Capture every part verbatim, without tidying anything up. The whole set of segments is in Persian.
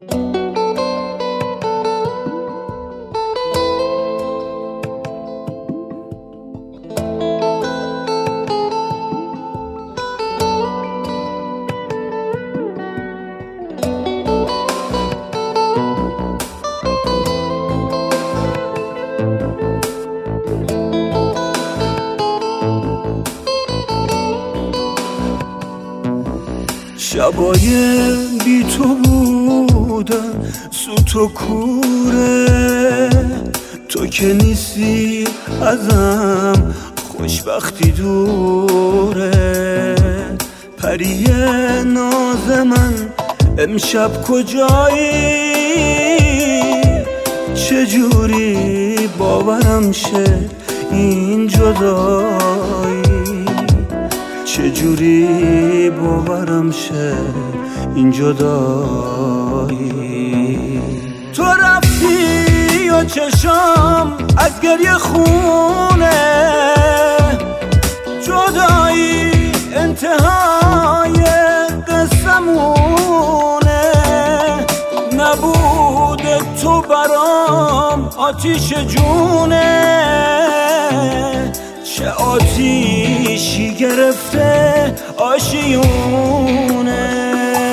شبای بی تو بودن سوت و کوره، تو که نیستی ازم خوشبختی دوره. پری ناز من امشب کجایی؟ چجوری باورم شه این جدایی؟ چجوری باورم شه این جدایی؟ تو رفتی و چشام از گریه خونه، جدایی انتهای قصمونه. نبود تو برام آتیش جونه، چه آتیشی گرفته آشیونه.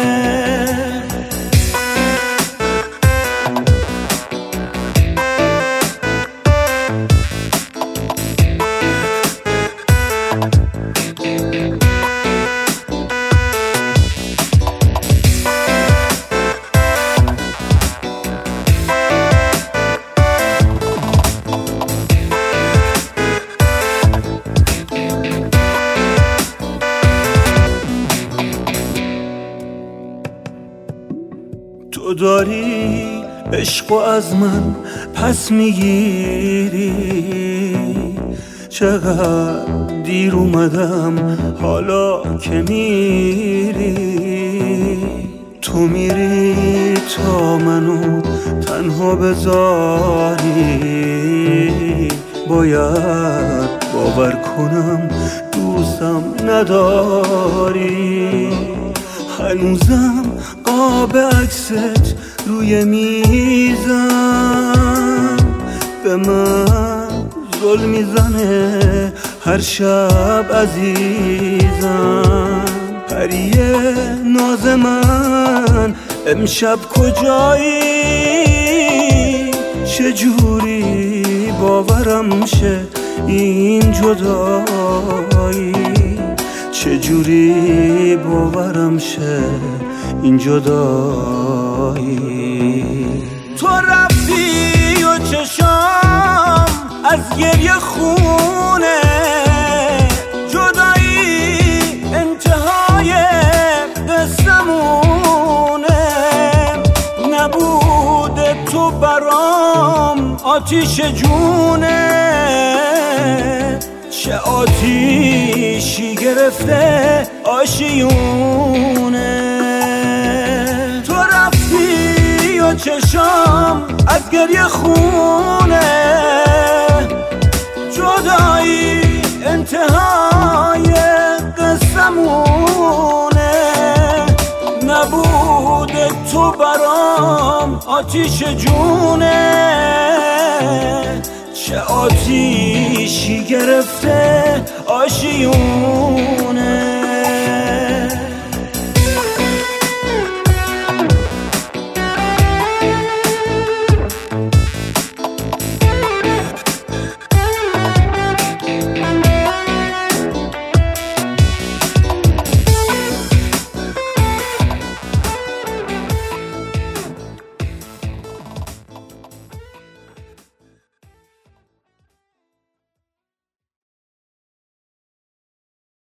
تو داری عشقو از من پس میگیری، چقدر دیر اومدم حالا که میری. تو میری تا منو تنها بذاری، باید باور کنم دوستم نداری. هنوزم قاب عکست روی میزم، به من ظلم میزنه هر شب عزیزم. پری ناز من امشب کجایی؟ چجوری باورم شه این جدایی؟ چجوری باورم شه این جدایی؟ تو رفتی و چشام از گریه خونه، جدایی انتهای قصمونه. نبود تو برام آتیش جونه، چه آتیشی گرفته آشیونه. تو رفتی و چشام از گریه خونه، جدایی انتهای قصمونه. نبود تو برام آتیش جونه، چه آتیشی گرفته آشیونه.